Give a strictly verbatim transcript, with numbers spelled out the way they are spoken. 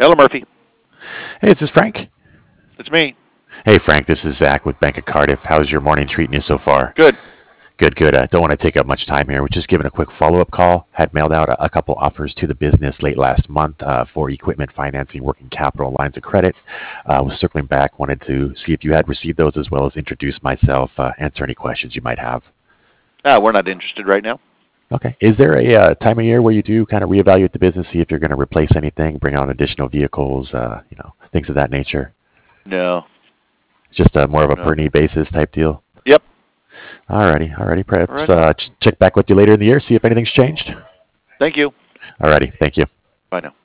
Hello, Murphy. Hey, this is Frank. It's me. Hey, Frank, this is Zach with Bank of Cardiff. How's your morning treating you so far? Good. Good, good. I don't want to take up much time here. We're just giving a quick follow-up call. Had mailed out a, a couple offers to the business late last month uh, for equipment financing, working capital, lines of credit. Uh, was circling back, wanted to see if you had received those as well as introduce myself, uh, answer any questions you might have. Ah, we're not interested right now. Okay. Is there a uh, time of year where you do kind of reevaluate the business, see if you're going to replace anything, bring on additional vehicles, uh, you know, things of that nature? No. It's just a more of a No. per need basis type deal. Yep. Alrighty, alrighty. Perhaps Alrighty. uh, ch- check back with you later in the year, see if anything's changed. Thank you. Alrighty, thank you. Bye now.